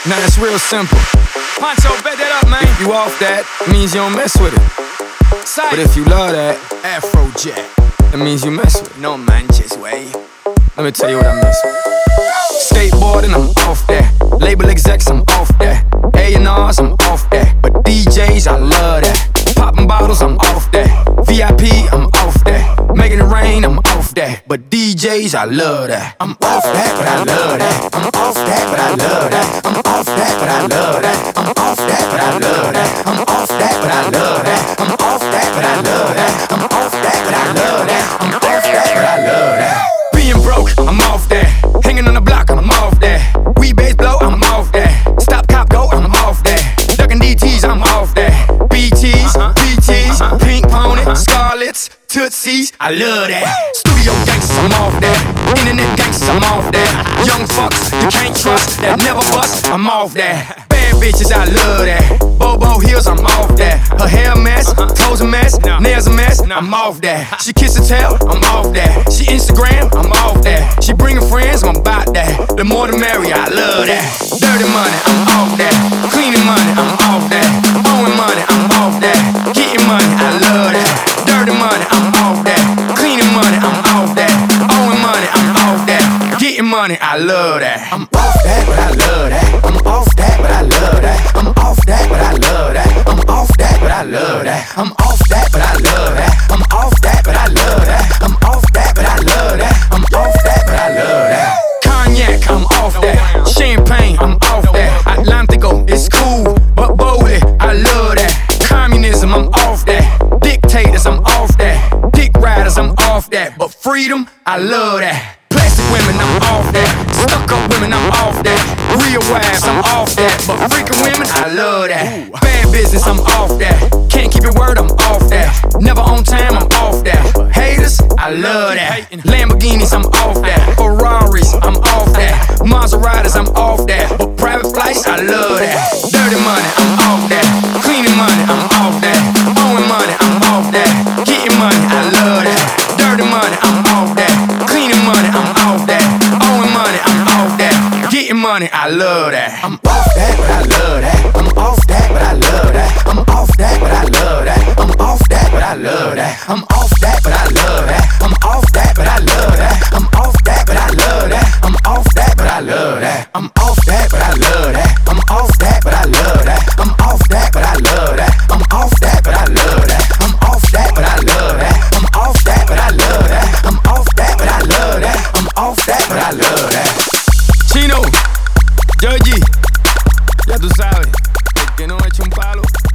Now it's real simple. Poncho, bet that up, man. If you off that, means you don't mess with it. Sight. But if you love that, Afrojack. that means you mess with it. No manches, way. Let me tell you what I mess with. Skateboarding, I'm off that. Label execs, I'm off that. A&Rs, I'm off that. But DJs, I love that. Popping bottles, I'm off that. VIP, I'm off that. Making it rain, I'm off that. But DJs, I love that. I'm off that, but I love that. I'm off that, but I love that. I'm off that, but I love that. I'm off that, but I love that. I'm off that, but I love that. I'm off that, but I love that. I'm off that, but I love that. I'm off that, but I love that. Being broke, I'm off that. Hanging on the block, I'm off that. We bass blow, I'm off that. Stop, cop, go, I'm off that. Ducking DTs, I'm off that. BTs, BTs, Pink Pony, Scarlets, Tootsies, I love that. Studio gangsters, I'm off that. Internet gangsters, I'm off that. Young fucks, you can't trust, that never bust, I'm off that. Bad bitches, I love that. Bobo heels, I'm off that. Her hair a mess, toes a mess, nails a mess, I'm off that. She kiss and tell, I'm off that. She Instagram, I'm off that. She bringing friends, I'm about that. The more the merrier, I love that. Dirty money, I'm off that. Cleaning money, I'm off that. Owing money, I'm off that. Getting money, I love that. Dirty money, I'm off that. Cleaning money, I'm off that. Owing money, I'm off that. Getting money, I love that. I'm off that, but I love that. I'm off that, but I love that. I'm off that, but I love that. I'm off that, but I love that. I'm off that, but I love that. I'm off that, but I love that. I'm off that, but I love that. I'm off that, but I love that. Cognac, I'm off that. Champagne, I'm off that. Atlantico, it's cool, but boldly, I love that. Communism, I'm off that. Dictators, I'm off that. Dick riders, I'm off that. But freedom, I love that. Plastic women, I'm off that. Stuck up women, I'm off that. Real wives, I'm off that. But freaking women, I love that. Bad business, I'm off that. Can't keep your word, I'm off that. Never on time, I'm off that. Haters, I love that. Lamborghinis, I'm off that. Ferraris, I'm off that. Maseratis, I'm off that. But private flights, I love that. Dirty money, I'm off that. Cleaning money, I'm off that. Owing money, I'm off that. Getting money, I love that. Dirty money, I'm off that. Cleaning money, I'm off that. Owing money, I'm off that. Getting money, I love that. I'm off that, but I love that. I'm off that, but I love that. I'm off that, but I love that. I'm off that, but I love that. I'm off that, but I love that. I'm off that, but I love that. I'm off that, but I love that. I'm off that, but I love that. I'm off that, but I love that. I'm off that, but I love that. I'm off that, but I love that. I'm off that, but I love that. I'm off that, but I love that. I'm off that, but I love that. I'm off that, but I love that. I'm off that, but I love that. Chino, Georgie, ya tú sabes, el que no echa un palo